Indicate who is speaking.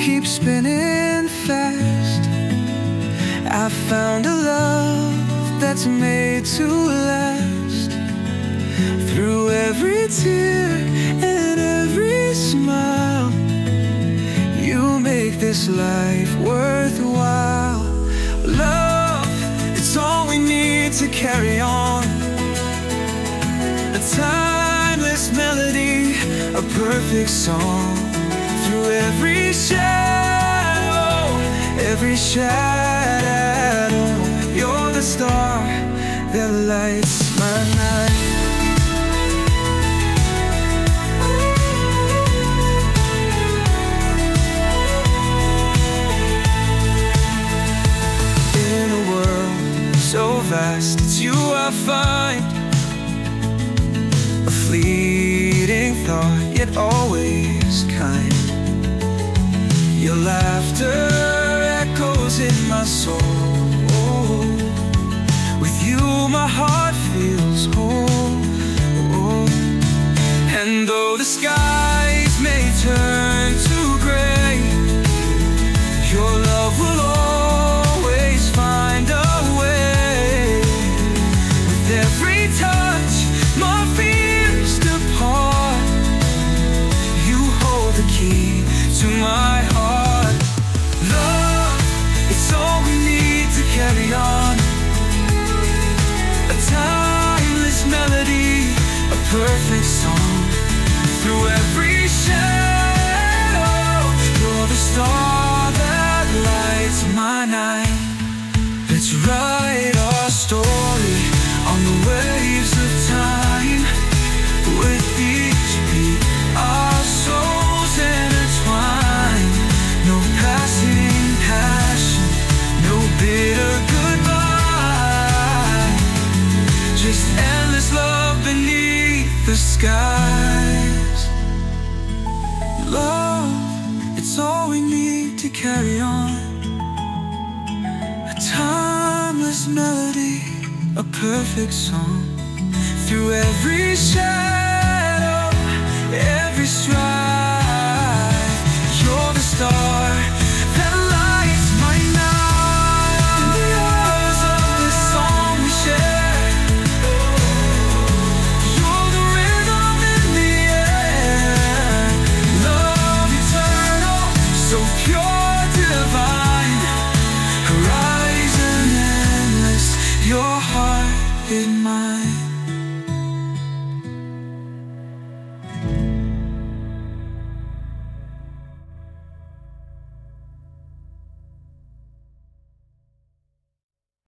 Speaker 1: keep spinning fast. I found a love that's made to last. Through every tear and every smile, you make this life worthwhile. Love, it's all we need to carry on. A timeless melody, a perfect song. Through every shadow, you're the star that lights my night. In a world so vast, it's you I find. A fleeting thought, yet always kind. Your laughter echoes in my soul. With you my heart feels whole. And though the skies may turn to gray, your love will always find a way. With every touch, my fears depart. You hold the key to my heart. Love, it's all we need to carry on. A timeless melody, a perfect song. Through every shadow, you're the star that lights my night. Let's write our story on the waves of time. With each beat, our souls intertwine. No passing passion, no bitter goodbye. Just endless love beneath the skies. Love, it's all we need to carry on. A timeless melody, a perfect song. Through every shadow, every stride.